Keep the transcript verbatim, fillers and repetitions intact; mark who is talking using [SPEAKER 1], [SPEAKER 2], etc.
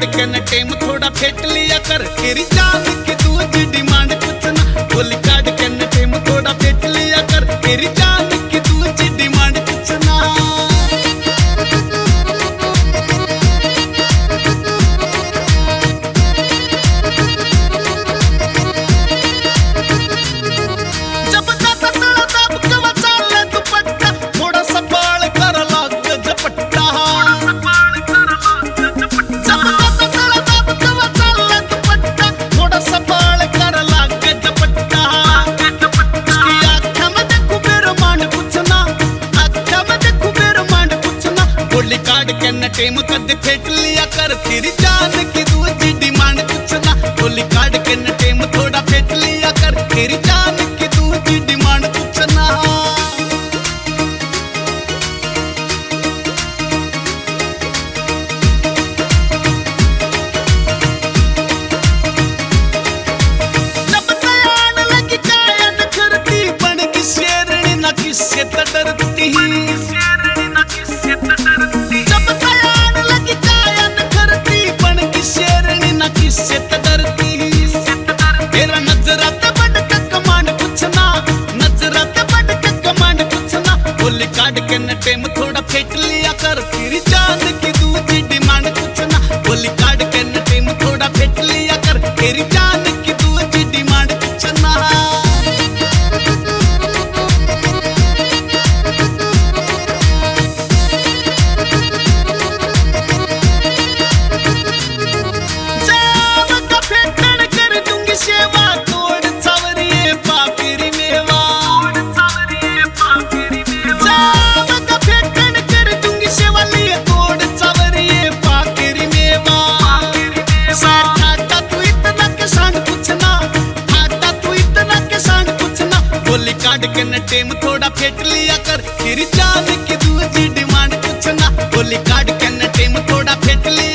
[SPEAKER 1] काट के न टेम थोड़ा फेंट लिया कर, तेरी जान की दूजी डिमांड कुछ ना। गोली काट के न टेम थोड़ा फेंट लिया कर, तेरी जान की दूजी डिमांड कुछ ना। गोली काट के न टेम कद फेंट लिया कर, तेरी जान की दूजी डिमांड कुछ ना। गोली काट के न टेम थोड़ा फेंट लिया कर, तेरी जान की दूजी डिमांड कुछ ना। जब तयान लगी कायन करती, बन की शेरनी ना किससे तो डरती। जब तयान लगी कायन करती, बन की शेरनी ना किससे तो डरती। तेरा नजरात बढ़ के कमांड कुछ ना, नजरात बढ़ के कमांड कुछ ना। गोली काट के न टेम थोड़ा फेंट लिया कर, तेरी जान की दूजी डिमांड कुछ ना। गोली काट के न टेम थोड़ा फेंट लिया कर, तेरी जान की दूजी डिमांड कुछ ना। सेवा तोड़ सावरिये पापिरी मेवा, जाम का फेंकन कर दूंगी सेवा लिए तोड़ सावरिये पापिरी मेवा। ठाटा तू इतना के सांड कुछ ना, ठाटा तू इतना के सांड कुछ ना। गोली काट के न टेम थोड़ा फेंट लिया कर, तेरी जान की दूजी डिमांड कुछ ना। गोली काट के न टेम थोड़ा फेंट लिया